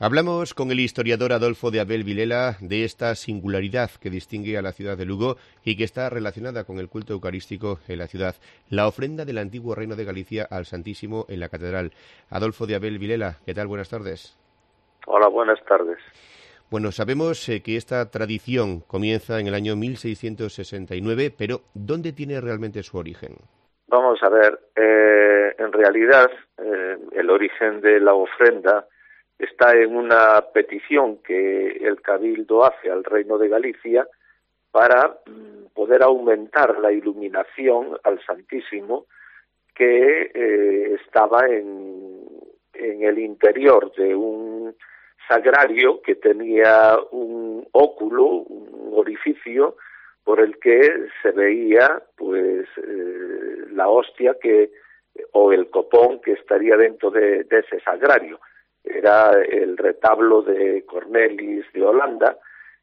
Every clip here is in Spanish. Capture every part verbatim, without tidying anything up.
Hablamos con el historiador Adolfo de Abel Vilela de esta singularidad que distingue a la ciudad de Lugo y que está relacionada con el culto eucarístico en la ciudad, la ofrenda del antiguo Reino de Galicia al Santísimo en la Catedral. Adolfo de Abel Vilela, ¿qué tal? Buenas tardes. Hola, buenas tardes. Bueno, sabemos eh, que esta tradición comienza en el año mil seiscientos sesenta y nueve, pero ¿dónde tiene realmente su origen? Vamos a ver, eh, en realidad eh, el origen de la ofrenda está en una petición que el Cabildo hace al Reino de Galicia para poder aumentar la iluminación al Santísimo que eh, estaba en, en el interior de un sagrario que tenía un óculo, un orificio por el que se veía pues eh, la hostia que o el copón que estaría dentro de, de ese sagrario. Era el retablo de Cornelis de Holanda,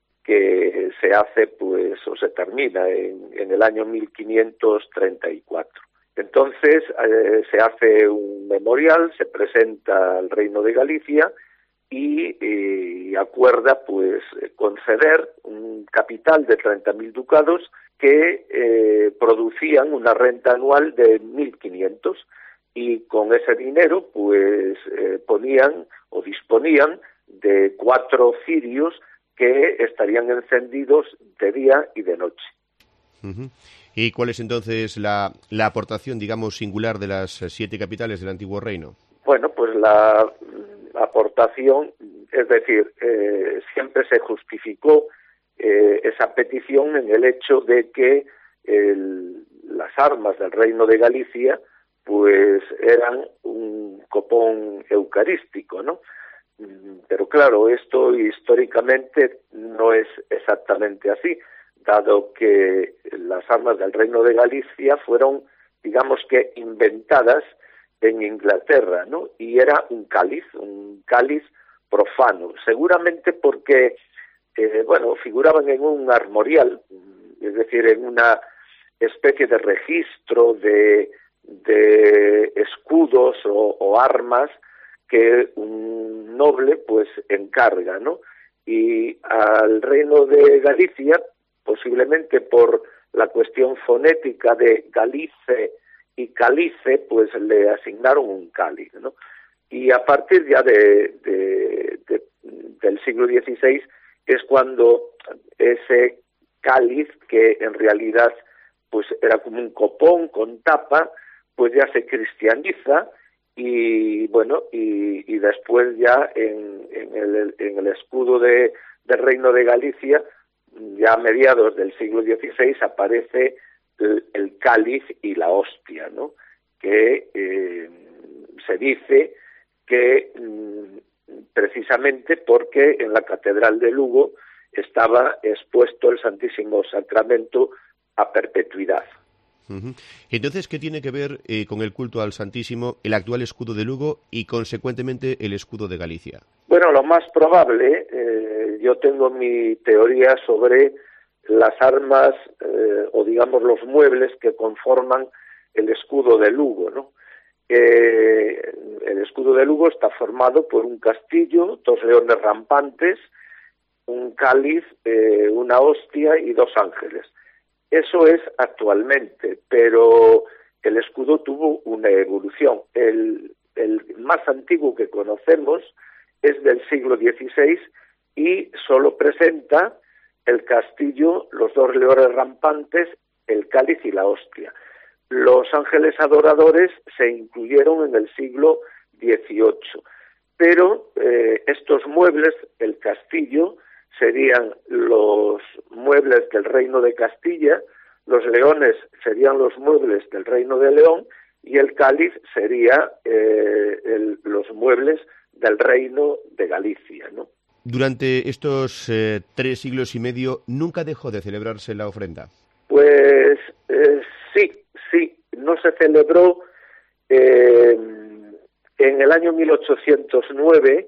que se hace pues o se termina en, en el año mil quinientos treinta y cuatro. Entonces eh, se hace un memorial, se presenta al Reino de Galicia y eh, acuerda pues conceder un capital de treinta mil ducados que eh, producían una renta anual de mil quinientos. Y con ese dinero pues eh, ponían o disponían de cuatro cirios que estarían encendidos de día y de noche. Uh-huh. ¿Y cuál es entonces la, la aportación, digamos, singular de las siete capitales del antiguo reino? Bueno, pues la, la aportación, es decir, eh, siempre se justificó eh, esa petición en el hecho de que el, las armas del Reino de Galicia pues eran un copón eucarístico, ¿no? Pero claro, esto históricamente no es exactamente así, dado que las armas del Reino de Galicia fueron, digamos que, inventadas en Inglaterra, ¿no? Y era un cáliz, un cáliz profano, seguramente porque, eh, bueno, figuraban en un armorial, es decir, en una especie de registro de de escudos o, o armas que un noble pues encarga, ¿no? Y al Reino de Galicia, posiblemente por la cuestión fonética de Galice y Calice, pues le asignaron un cáliz, ¿no? Y a partir ya de, de, de del siglo dieciséis es cuando ese cáliz, que en realidad pues era como un copón con tapa, pues ya se cristianiza y bueno y, y después ya en, en, el, en el escudo de, del Reino de Galicia, ya a mediados del siglo dieciséis, aparece el, el cáliz y la hostia, ¿no? Que eh, se dice que mm, precisamente porque en la Catedral de Lugo estaba expuesto el Santísimo Sacramento a perpetuidad. Uh-huh. Entonces, ¿qué tiene que ver eh, con el culto al Santísimo el actual escudo de Lugo y, consecuentemente, el escudo de Galicia? Bueno, lo más probable, eh, yo tengo mi teoría sobre las armas eh, o, digamos, los muebles que conforman el escudo de Lugo, ¿no? Eh, el escudo de Lugo está formado por un castillo, dos leones rampantes, un cáliz, eh, una hostia y dos ángeles. Eso es actualmente, pero el escudo tuvo una evolución. El, el más antiguo que conocemos es del siglo dieciséis y solo presenta el castillo, los dos leones rampantes, el cáliz y la hostia. Los ángeles adoradores se incluyeron en el siglo dieciocho, pero eh, estos muebles, el castillo, serían los muebles del Reino de Castilla, los leones serían los muebles del Reino de León y el cáliz sería eh, el, los muebles del Reino de Galicia, ¿no? Durante estos eh, tres siglos y medio, ¿nunca dejó de celebrarse la ofrenda? Pues eh, sí, sí, no se celebró eh, en el año mil ochocientos nueve,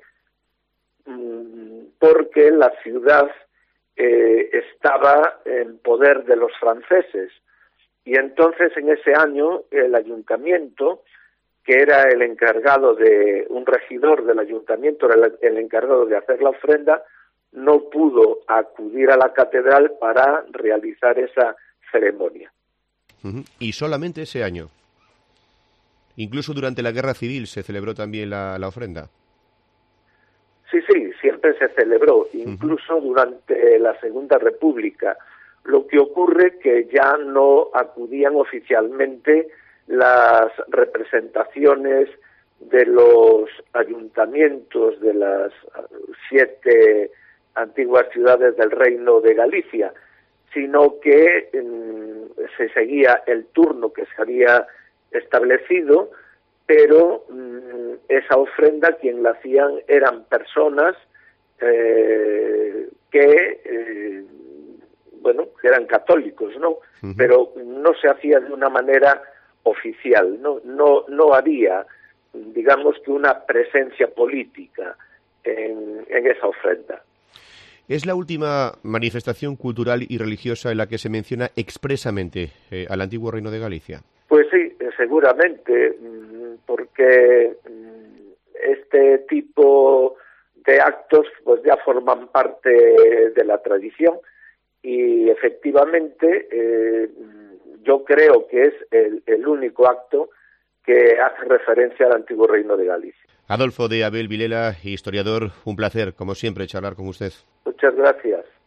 porque la ciudad eh, estaba en poder de los franceses y entonces en ese año el ayuntamiento que era el encargado de, un regidor del ayuntamiento, era el, el encargado de hacer la ofrenda, no pudo acudir a la catedral para realizar esa ceremonia. Uh-huh. Y solamente ese año. Incluso durante la Guerra Civil se celebró también la, la ofrenda. Sí, sí, siempre se celebró, incluso uh-huh. durante la Segunda República. Lo que ocurre que ya no acudían oficialmente las representaciones de los ayuntamientos de las siete antiguas ciudades del Reino de Galicia, sino que eh, se seguía el turno que se había establecido, pero mm, esa ofrenda quien la hacían eran personas eh, que, eh, bueno, que eran católicos, ¿no? Uh-huh. Pero no se hacía de una manera oficial, no, no, no había, digamos que una presencia política en, en esa ofrenda. ¿Es la última manifestación cultural y religiosa en la que se menciona expresamente eh, al antiguo Reino de Galicia? Pues sí, seguramente, porque este tipo de actos pues ya forman parte de la tradición y efectivamente eh, yo creo que es el, el único acto que hace referencia al antiguo Reino de Galicia. Adolfo de Abel Vilela, historiador, un placer, como siempre, charlar con usted. Muchas gracias.